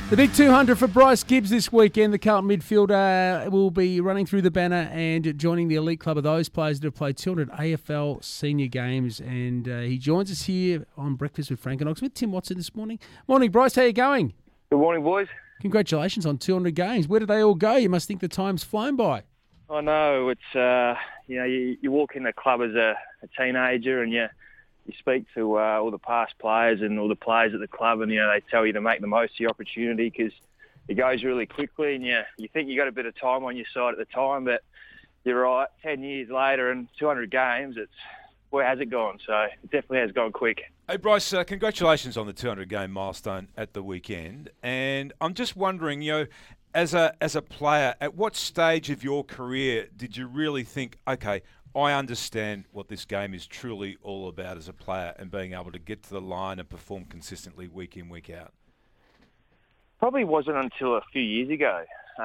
The big 200 for Bryce Gibbs this weekend. The Carlton midfielder will be running through the banner and joining the elite club of those players that have played 200 AFL senior games. And he joins us here on Breakfast with Frank and Ox with Tim Watson this morning. Morning, Bryce. How are you going? Good morning, boys. Congratulations on 200 games. Where did they all go? You must think the time's flown by. I know. It's, you walk in the club as a teenager and you speak to all the past players and all the players at the club, and they tell you to make the most of the opportunity because it goes really quickly, and you think you got a bit of time on your side at the time, but you're right. 10 years later and 200 games, where has it gone? So it definitely has gone quick. Hey Bryce, congratulations on the 200 game milestone at the weekend, and I'm just wondering, as a player, at what stage of your career did you really think, okay, I understand what this game is truly all about as a player and being able to get to the line and perform consistently week in, week out? Probably wasn't until a few years ago.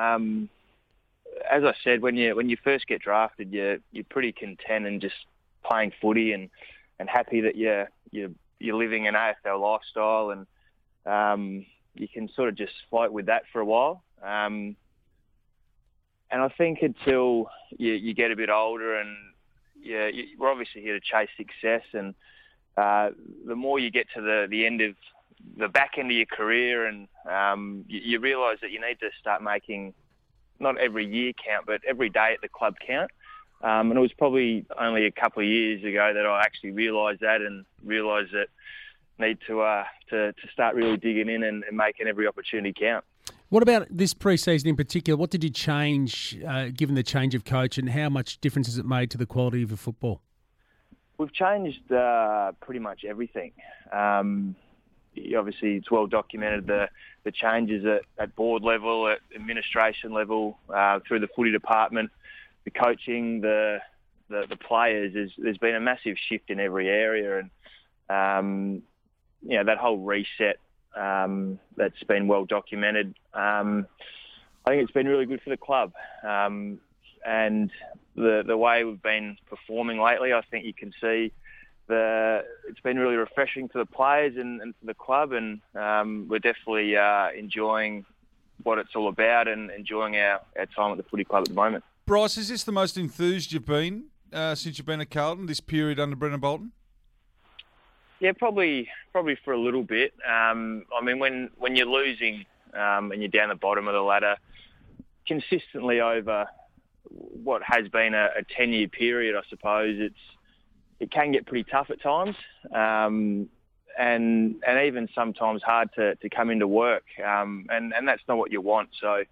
As I said, when you first get drafted, you're pretty content and just playing footy and happy that you're living an AFL lifestyle, and you can sort of just float with that for a while. And I think until you get a bit older and we're obviously here to chase success, and the more you get to the end of the back end of your career, and you realise that you need to start making not every year count, but every day at the club count. And it was probably only a couple of years ago that I actually realised that and realised that I need to start really digging in and making every opportunity count. What about this pre-season in particular? What did you change, given the change of coach, and how much difference has it made to the quality of the football? We've changed pretty much everything. Obviously, it's well documented the changes at board level, at administration level, through the footy department, the coaching, the players. There's been a massive shift in every area, and that whole reset. That's been well documented. I think it's been really good for the club, and the way we've been performing lately, I think you can see it's been really refreshing for the players and for the club, and we're definitely enjoying what it's all about and enjoying our time at the footy club at the moment. Bryce, is this the most enthused you've been since you've been at Carlton, this period under Brendan Bolton? Yeah, probably for a little bit. When you're losing and you're down the bottom of the ladder consistently over what has been a 10-year period, I suppose it can get pretty tough at times, and even sometimes hard to come into work, and that's not what you want. So,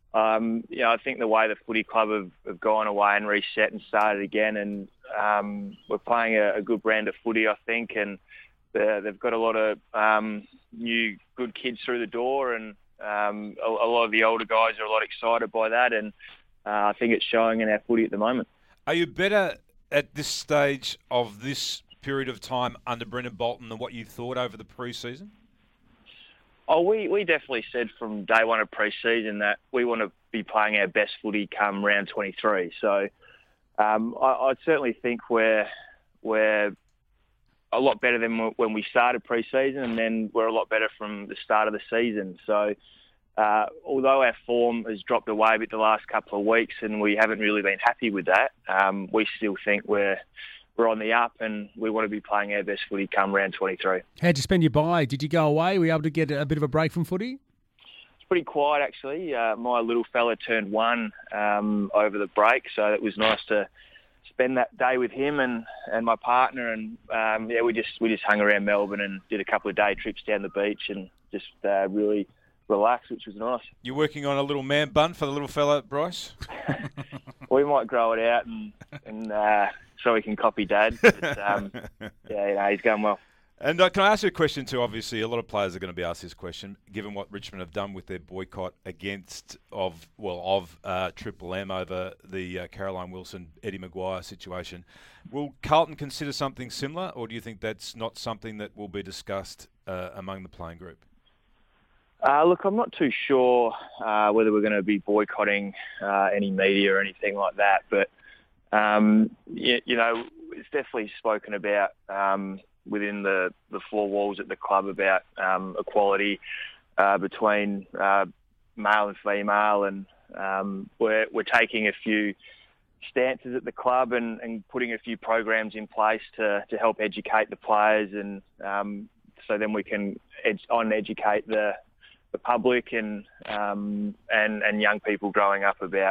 I think the way the footy club have gone away and reset and started again, and we're playing a good brand of footy, I think, and they've got a lot of new good kids through the door, and a lot of the older guys are a lot excited by that, and I think it's showing in our footy at the moment. Are you better at this stage of this period of time under Brendan Bolton than what you thought over the pre-season? Oh, we definitely said from day one of pre-season that we want to be playing our best footy come round 23. So I certainly think we're a lot better than when we started pre-season, and then we're a lot better from the start of the season. So although our form has dropped away a bit the last couple of weeks and we haven't really been happy with that, we still think we're on the up, and we want to be playing our best footy come round 23. How'd you spend your bye? Did you go away? Were you able to get a bit of a break from footy? It's pretty quiet, actually. My little fella turned 1 over the break, so it was nice to spend that day with him and my partner, and we just hung around Melbourne and did a couple of day trips down the beach and just really relaxed, which was nice. You're working on a little man bun for the little fella, Bryce? We might grow it out and so he can copy Dad. But, he's going well. And can I ask you a question too? Obviously, a lot of players are going to be asked this question, given what Richmond have done with their boycott of Triple M over the Caroline Wilson, Eddie Maguire situation. Will Carlton consider something similar, or do you think that's not something that will be discussed among the playing group? Look, I'm not too sure whether we're going to be boycotting any media or anything like that, but it's definitely spoken about within the four walls at the club about equality, between male and female, and we're taking a few stances at the club and putting a few programs in place to help educate the players, and so then we can educate the public and young people growing up about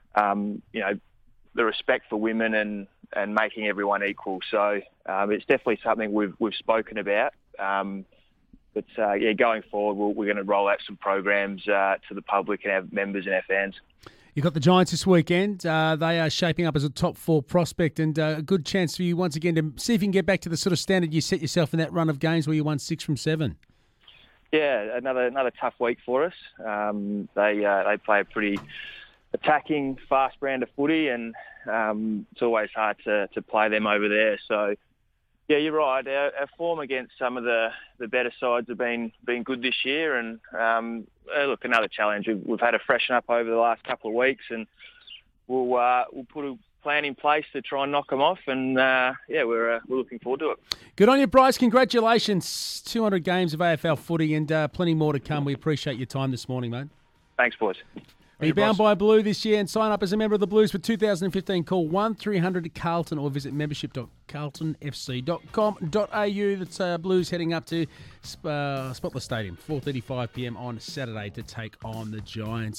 the respect for women and making everyone equal. So it's definitely something we've spoken about. But going forward, we're going to roll out some programs to the public and our members and our fans. You've got the Giants this weekend. They are shaping up as a top 4 prospect, and a good chance for you once again to see if you can get back to the sort of standard you set yourself in that run of games where you won 6 from 7. Yeah, another tough week for us. They play a pretty attacking, fast brand of footy, and it's always hard to play them over there. So, yeah, you're right. Our form against some of the better sides have been good this year, and look, another challenge. We've had a freshen up over the last couple of weeks, and we'll put a plan in place to try and knock them off, and we're looking forward to it. Good on you, Bryce. Congratulations. 200 games of AFL footy, and plenty more to come. We appreciate your time this morning, mate. Thanks, boys. Are you bound by Blue this year and sign up as a member of the Blues for 2015? Call 1300-CARLTON or visit membership.carltonfc.com.au. That's Blues heading up to Spotless Stadium, 4:35 p.m. on Saturday to take on the Giants.